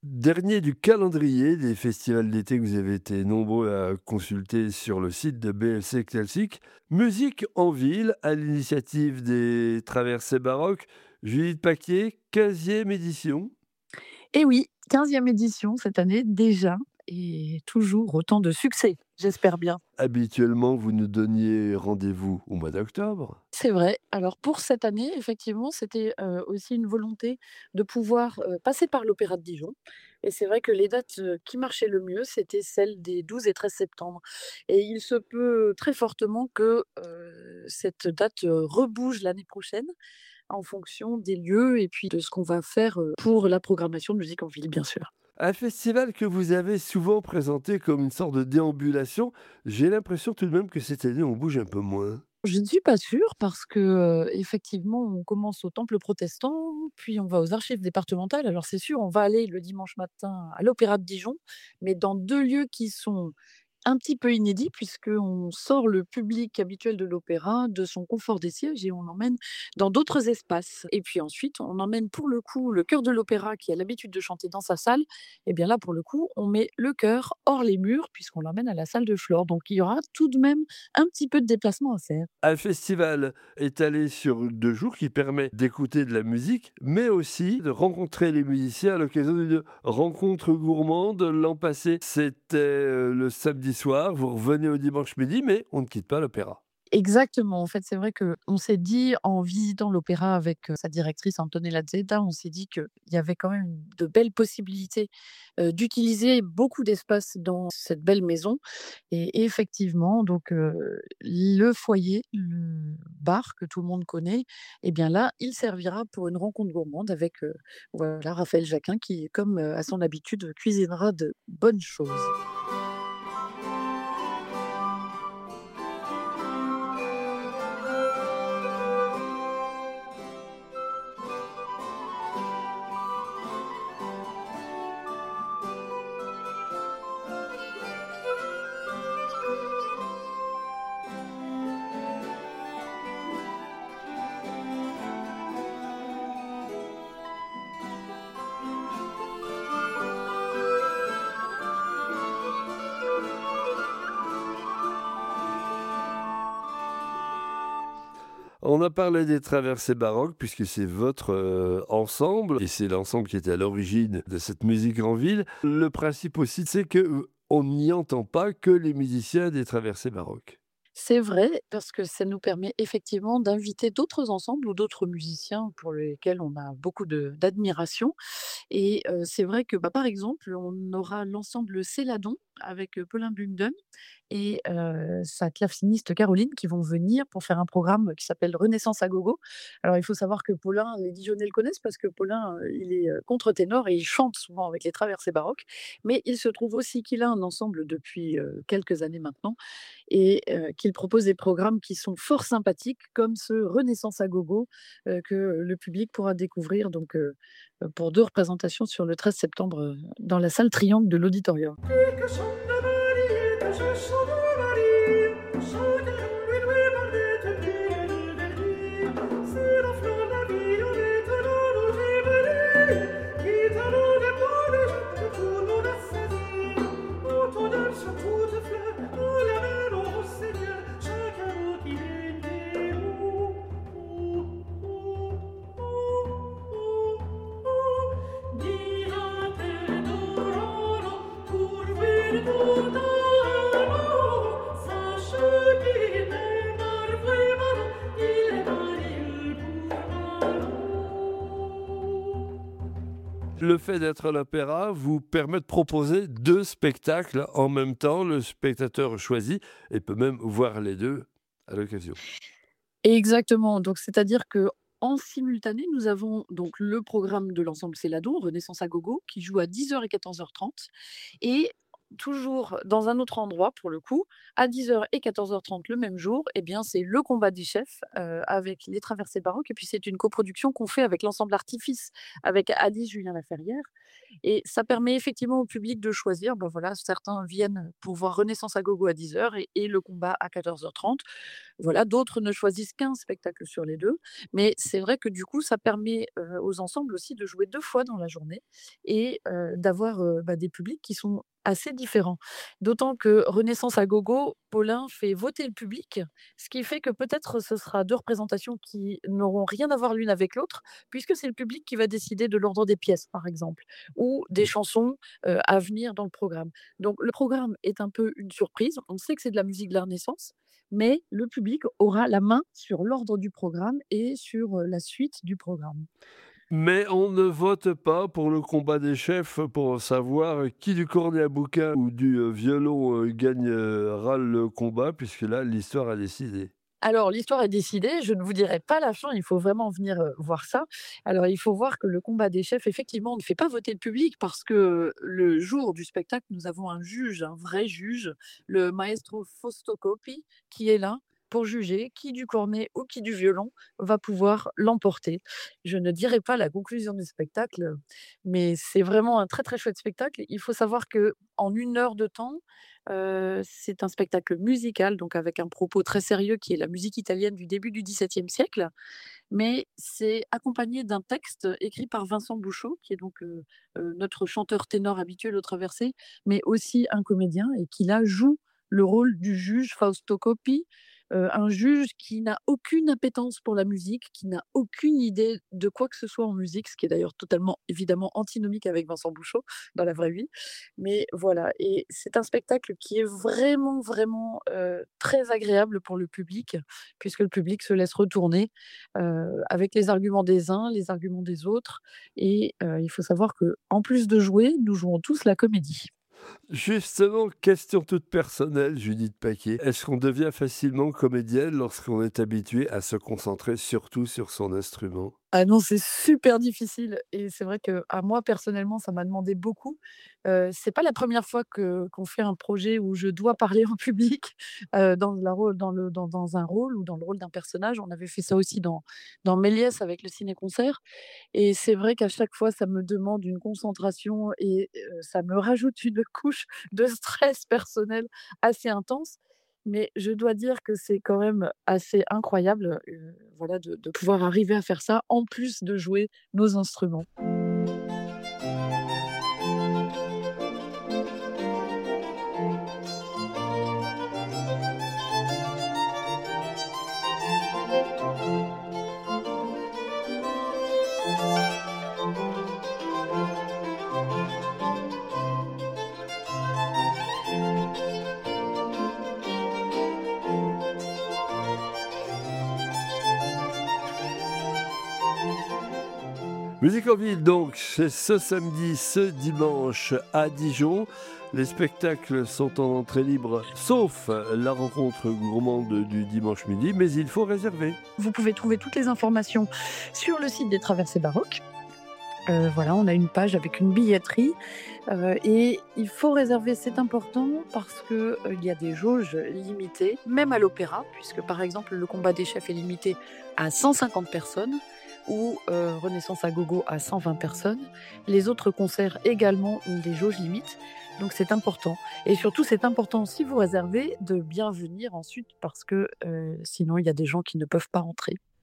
Dernier du calendrier des festivals d'été que vous avez été nombreux à consulter sur le site de BLC Classique. Musique en ville, à l'initiative des Traversées Baroques. Judith Paquier, 15e édition. Et oui, 15e édition cette année déjà et toujours autant de succès, j'espère bien. Habituellement, vous nous donniez rendez-vous au mois d'octobre. C'est vrai. Alors pour cette année, effectivement, c'était, aussi une volonté de pouvoir, passer par l'Opéra de Dijon et c'est vrai que les dates, qui marchaient le mieux, c'était celles des 12 et 13 septembre et il se peut très fortement que, cette date, rebouge l'année prochaine en fonction des lieux et puis de ce qu'on va faire, pour la programmation de musique en ville, bien sûr. Un festival que vous avez souvent présenté comme une sorte de déambulation. J'ai l'impression tout de même que cette année, on bouge un peu moins. Je ne suis pas sûre parce que, effectivement, on commence au temple protestant, puis on va aux archives départementales. Alors c'est sûr, on va aller le dimanche matin à l'Opéra de Dijon, mais dans 2 lieux qui sont un petit peu inédit puisqu'on sort le public habituel de l'opéra de son confort des sièges et on l'emmène dans d'autres espaces. Et puis ensuite, on emmène pour le coup le chœur de l'opéra qui a l'habitude de chanter dans sa salle. Et bien là, pour le coup, on met le chœur hors les murs puisqu'on l'emmène à la salle de Flore. Donc il y aura tout de même un petit peu de déplacement à faire. Un festival étalé sur 2 jours qui permet d'écouter de la musique, mais aussi de rencontrer les musiciens à l'occasion d'une rencontre gourmande. L'an passé, c'était, le samedi soir, vous revenez au dimanche midi, mais on ne quitte pas l'opéra. Exactement. En fait, c'est vrai qu'on s'est dit, en visitant l'opéra avec, sa directrice Antonella Zeta, on s'est dit qu'il y avait quand même de belles possibilités, d'utiliser beaucoup d'espace dans cette belle maison et effectivement donc le foyer, le bar que tout le monde connaît et bien là, il servira pour une rencontre gourmande avec, voilà, Raphaël Jacquin qui, comme, à son habitude, cuisinera de bonnes choses. On a parlé des traversées baroques puisque c'est votre, ensemble et c'est l'ensemble qui était à l'origine de cette musique en ville. Le principe aussi, c'est que, on n'y entend pas que les musiciens des traversées baroques. C'est vrai, parce que ça nous permet effectivement d'inviter d'autres ensembles ou d'autres musiciens pour lesquels on a beaucoup d'admiration et c'est vrai que, bah, par exemple, on aura l'ensemble Céladon avec, Paulin Bugden et sa claveciniste Caroline qui vont venir pour faire un programme qui s'appelle Renaissance à gogo. Alors il faut savoir que Paulin, les Dijonais le connaissent parce que Paulin, il est, contre-ténor et il chante souvent avec les traversées baroques. Mais il se trouve aussi qu'il a un ensemble depuis, quelques années maintenant et qu'il propose des programmes qui sont fort sympathiques comme ce Renaissance à gogo, que le public pourra découvrir donc pour 2 représentations sur le 13 septembre, dans la salle Triangle de l'Auditorium. Le fait d'être à l'opéra vous permet de proposer 2 spectacles en même temps. Le spectateur choisit et peut même voir les 2 à l'occasion. Exactement, donc c'est-à-dire que en simultané, nous avons donc le programme de l'ensemble Céladon, Renaissance à gogo, qui joue à 10h et 14h30 et toujours dans un autre endroit pour le coup, à 10h et 14h30 le même jour, eh bien c'est le combat des chefs, avec les traversées baroques et puis c'est une coproduction qu'on fait avec l'ensemble Artifice, avec Alice Julien Laferrière Et ça permet effectivement au public de choisir. Ben voilà, certains viennent pour voir Renaissance à gogo à 10 heures et le combat à 14h30. Voilà, d'autres ne choisissent qu'un spectacle sur les 2. Mais c'est vrai que du coup, ça permet, aux ensembles aussi de jouer 2 fois dans la journée et d'avoir, des publics qui sont assez différents. D'autant que Renaissance à gogo, Paulin fait voter le public, ce qui fait que peut-être ce sera 2 représentations qui n'auront rien à voir l'une avec l'autre, puisque c'est le public qui va décider de l'ordre des pièces, par exemple, ou des chansons, à venir dans le programme. Donc le programme est un peu une surprise. On sait que c'est de la musique de la Renaissance, mais le public aura la main sur l'ordre du programme et sur, la suite du programme. Mais on ne vote pas pour le combat des chefs pour savoir qui du cornet à bouquin ou du, violon, gagnera le combat puisque là, l'histoire a décidé. Alors l'histoire est décidée, je ne vous dirai pas la fin, il faut vraiment venir, voir ça. Alors il faut voir que le combat des chefs, effectivement, ne fait pas voter le public parce que, le jour du spectacle, nous avons un juge, un vrai juge, le maestro Fausto Coppi, qui est là pour juger qui du cornet ou qui du violon va pouvoir l'emporter. Je ne dirai pas la conclusion du spectacle, mais c'est vraiment un très, très chouette spectacle. Il faut savoir que en 1 heure de temps, c'est un spectacle musical, donc avec un propos très sérieux qui est la musique italienne du début du XVIIe siècle, mais c'est accompagné d'un texte écrit par Vincent Bouchot, qui est donc, notre chanteur ténor habituel aux Traversées, mais aussi un comédien et qui là joue le rôle du juge Fausto Coppi, un juge qui n'a aucune appétence pour la musique, qui n'a aucune idée de quoi que ce soit en musique, ce qui est d'ailleurs totalement évidemment antinomique avec Vincent Bouchot dans la vraie vie. Mais voilà, et c'est un spectacle qui est vraiment, vraiment, très agréable pour le public, puisque le public se laisse retourner, avec les arguments des uns, les arguments des autres et il faut savoir que en plus de jouer, nous jouons tous la comédie. Justement, question toute personnelle, Judith Paquet. Est-ce qu'on devient facilement comédienne lorsqu'on est habitué à se concentrer surtout sur son instrument? Ah non, c'est super difficile et c'est vrai que à moi personnellement, ça m'a demandé beaucoup. C'est pas la première fois qu'on fait un projet où je dois parler en public, dans un rôle ou dans le rôle d'un personnage. On avait fait ça aussi dans Méliès avec le ciné-concert et c'est vrai qu'à chaque fois, ça me demande une concentration et ça me rajoute une couche de stress personnel assez intense. Mais je dois dire que c'est quand même assez incroyable, voilà, de pouvoir arriver à faire ça, en plus de jouer nos instruments. Musique en ville, donc, c'est ce samedi, ce dimanche à Dijon. Les spectacles sont en entrée libre, sauf la rencontre gourmande du dimanche midi, mais il faut réserver. Vous pouvez trouver toutes les informations sur le site des Traversées Baroques. Voilà, on a une page avec une billetterie, et il faut réserver, c'est important parce que, il y a des jauges limitées, même à l'opéra, puisque par exemple le combat des chefs est limité à 150 personnes ou Renaissance à gogo à 120 personnes. Les autres concerts également ont des jauges limites, donc c'est important et surtout c'est important si vous réservez de bien venir ensuite parce que, sinon il y a des gens qui ne peuvent pas entrer.